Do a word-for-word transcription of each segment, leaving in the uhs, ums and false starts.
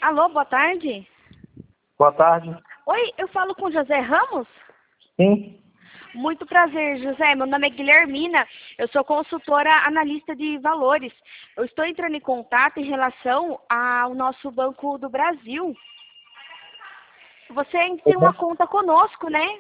Alô, boa tarde. Boa tarde. Oi, eu falo com José Ramos? Sim. Muito prazer, José. Meu nome é Guilhermina. Eu sou consultora analista de valores. Eu estou entrando em contato em relação ao nosso Banco do Brasil. Você ainda tem uma conta conosco, né?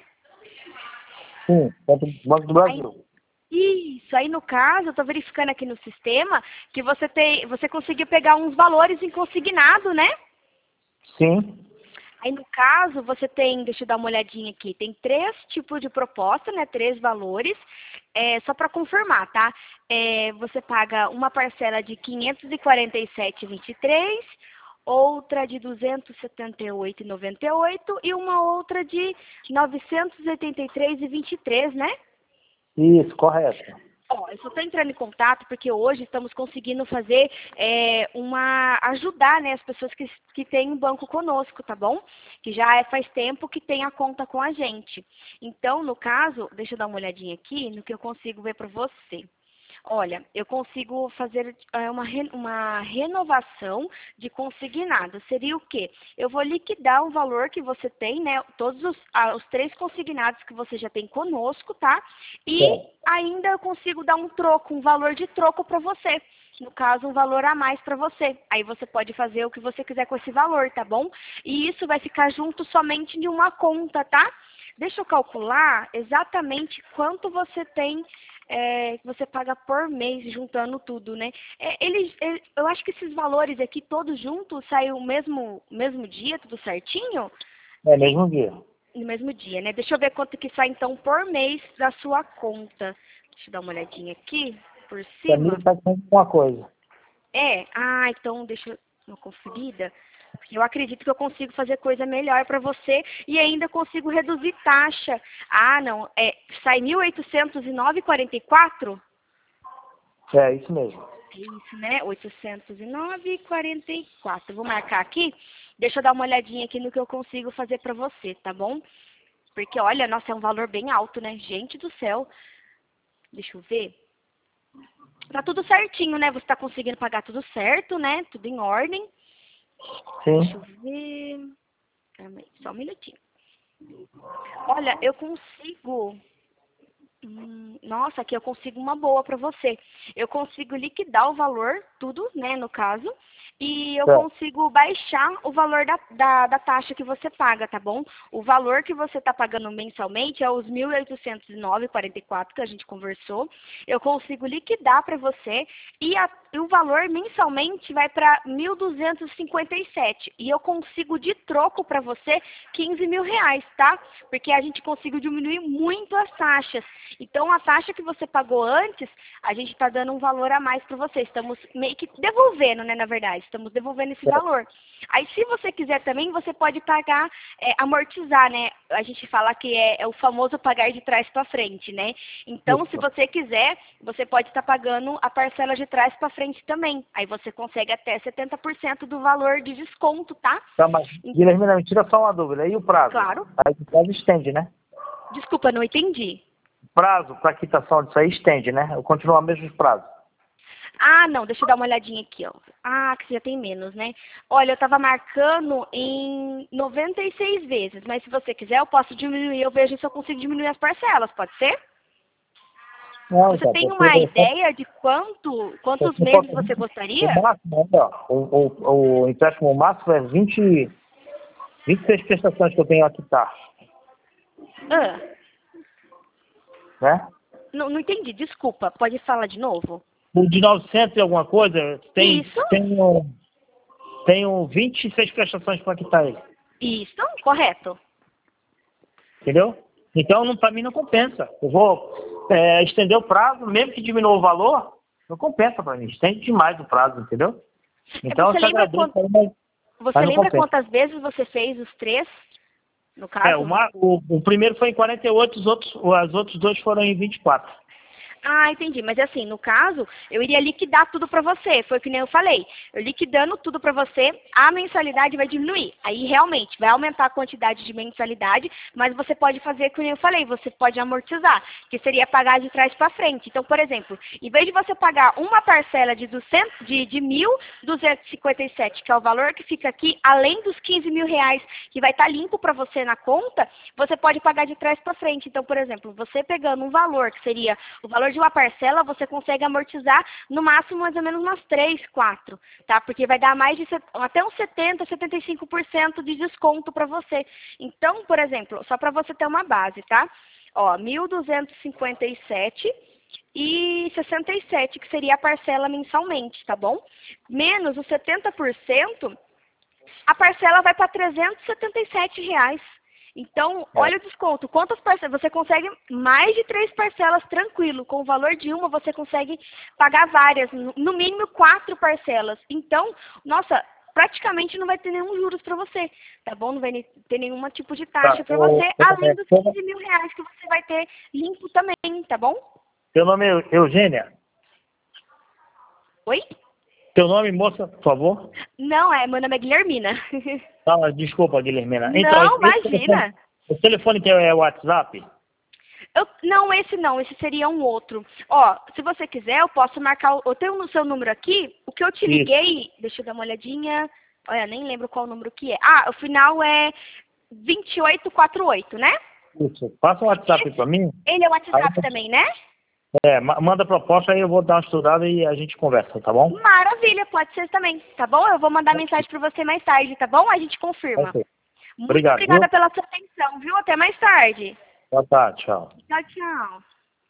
Sim, Banco do Brasil. Aí, isso, aí no caso, eu estou verificando aqui no sistema que você tem, você conseguiu pegar uns valores em consignado, né? Sim. Aí, no caso, você tem, deixa eu dar uma olhadinha aqui, tem três tipos de proposta, né? Três valores. É, só para confirmar, tá? É, você paga uma parcela de quinhentos e quarenta e sete reais e vinte e três centavos, outra de duzentos e setenta e oito reais e noventa e oito centavos e uma outra de novecentos e oitenta e três reais e vinte e três centavos, né? Isso, correto. Ó, eu só estou entrando em contato porque hoje estamos conseguindo fazer é, uma ajudar, né, as pessoas que, que têm um banco conosco, tá bom? Que já é, faz tempo que tem a conta com a gente. Então, no caso, deixa eu dar uma olhadinha aqui no que eu consigo ver para você. Olha, eu consigo fazer é, uma, re, uma renovação de consignado. Seria o quê? Eu vou liquidar o valor que você tem, né? Todos os, ah, os três consignados que você já tem conosco, tá? E Certo. ainda eu consigo dar um troco, um valor de troco para você. No caso, um valor a mais para você. Aí você pode fazer o que você quiser com esse valor, tá bom? E isso vai ficar junto somente de uma conta, tá? Deixa eu calcular exatamente quanto você tem, é, que você paga por mês, juntando tudo, né? É, eles, ele- eu acho que esses valores aqui, todos juntos, saem o mesmo, mesmo dia, tudo certinho? É mesmo dia. No mesmo dia, né? Deixa eu ver quanto que sai, então, por mês da sua conta. Deixa eu dar uma olhadinha aqui, por É mil cima. e setecentos uma coisa. É? Ah, então deixa eu dar uma conferida. Porque eu acredito que eu consigo fazer coisa melhor para você e ainda consigo reduzir taxa. Ah, não, é, sai mil oitocentos e nove reais e quarenta e quatro? É, isso mesmo. É isso, né? oitocentos e nove reais e quarenta e quatro. Vou marcar aqui. Deixa eu dar uma olhadinha aqui no que eu consigo fazer para você, tá bom? Porque, olha, nossa, é um valor bem alto, né? Gente do céu. Deixa eu ver. Tá tudo certinho, né? Você tá conseguindo pagar tudo certo, né? Tudo em ordem. Deixa eu Sim. ver. Calma aí, só um minutinho. Olha, eu consigo. Hum, nossa, aqui eu consigo uma boa para você. Eu consigo liquidar o valor, tudo, né, no caso, e eu Certo. consigo baixar o valor da, da, da taxa que você paga, tá bom? O valor que você está pagando mensalmente é os mil oitocentos e nove reais e quarenta e quatro que a gente conversou. Eu consigo liquidar para você e, a, e o valor mensalmente vai para mil duzentos e cinquenta e sete. E eu consigo de troco para você quinze mil reais, tá? Porque a gente conseguiu diminuir muito as taxas. Então, a taxa que você pagou antes, a gente está dando um valor a mais para você. Estamos meio que devolvendo, né, na verdade. Estamos devolvendo esse Certo. valor. Aí, se você quiser também, você pode pagar, é, amortizar, né? A gente fala que é, é o famoso pagar de trás para frente, né? Então, se Isso. você quiser, você pode estar pagando a parcela de trás para frente também. Aí você consegue até setenta por cento do valor de desconto, tá? Tá, mas, Guilhermina, me tira só uma dúvida. E o prazo? Claro. Aí o prazo estende, né? Desculpa, não entendi. O prazo para quitação disso aí estende, né? Eu continuo o mesmo prazo. Ah, não, deixa eu dar uma olhadinha aqui, ó. Ah, que você já tem menos, né? Olha, eu tava marcando em noventa e seis vezes, mas se você quiser, eu posso diminuir, eu vejo se eu consigo diminuir as parcelas, pode ser? Não, Você então, tem porque uma eu só- ideia de quanto, quantos porque meses só- você o gostaria? máximo, ainda, ó, o, o, o empréstimo máximo é vinte, vinte e seis prestações que eu tenho aqui, tá? Ah, Né? não, não entendi, desculpa, pode falar de novo? O de novecentos e alguma coisa, tem, Isso, tenho, tenho vinte e seis prestações para quitar ele. isso, correto. Entendeu? Então, para mim, não compensa. Eu vou é, estender o prazo, mesmo que diminua o valor, não compensa para mim. Estende demais o prazo, entendeu? É, Então, eu Você te lembra, agradeço, quant... mas, você mas não lembra compensa. quantas vezes você fez os três, no É, o, caso? ma- o, o primeiro foi em quarenta e oito, os outros, os outros dois foram em vinte e quatro. Ah, entendi. Mas assim, no caso, eu iria liquidar tudo para você. Foi o que nem eu falei. Eu liquidando tudo para você, a mensalidade vai diminuir. Aí realmente vai aumentar a quantidade de mensalidade, mas você pode fazer o que nem eu falei, você pode amortizar, que seria pagar de trás para frente. Então, por exemplo, em vez de você pagar uma parcela de, duzentos, de, de mil duzentos e cinquenta e sete, que é o valor que fica aqui, além dos quinze mil reais que vai estar limpo para você na conta, você pode pagar de trás para frente. Então, por exemplo, você pegando um valor que seria o valor de uma parcela, você consegue amortizar no máximo mais ou menos umas três, quatro, tá? Porque vai dar mais de até uns setenta, setenta e cinco por cento de desconto para você. Então, por exemplo, só para você ter uma base, tá? Ó, mil duzentos e cinquenta e sete e sessenta e sete, que seria a parcela mensalmente, tá bom? Menos os setenta por cento, a parcela vai para trezentos e setenta e sete reais. Então, olha o desconto. Quantas parcelas? Você consegue mais de três parcelas tranquilo. Com o valor de uma, você consegue pagar várias. No mínimo, quatro parcelas. Então, nossa, praticamente não vai ter nenhum juros para você. Tá bom? Não vai ter nenhum tipo de taxa Tá, para você. eu, Além dos eu, quinze mil reais que você vai ter limpo também. Tá bom? Teu nome é Eugênia? Oi? Teu nome, moça, por favor? Não, é. Meu nome é Guilhermina. Ah, desculpa, Guilhermina. Não, então, esse imagina. telefone, o telefone teu é o WhatsApp? Eu, não, esse não, esse seria um outro. Ó, se você quiser, eu posso marcar, o- eu tenho no seu número aqui, o que eu te Isso. liguei, deixa eu dar uma olhadinha, olha, nem lembro qual número que é. Ah, o final é vinte e oito quarenta e oito, né? Isso. Passa o WhatsApp para mim. Ele é o WhatsApp Aí, também, né? é, ma- manda a proposta aí eu vou dar uma estudada e a gente conversa, tá bom? Maravilha, pode ser também, tá bom? Eu vou mandar mensagem para você mais tarde, tá bom? A gente confirma. Ok. Muito Obrigado, obrigada viu? pela sua atenção, viu? Até mais tarde. Boa tarde, tchau. Tchau, tchau.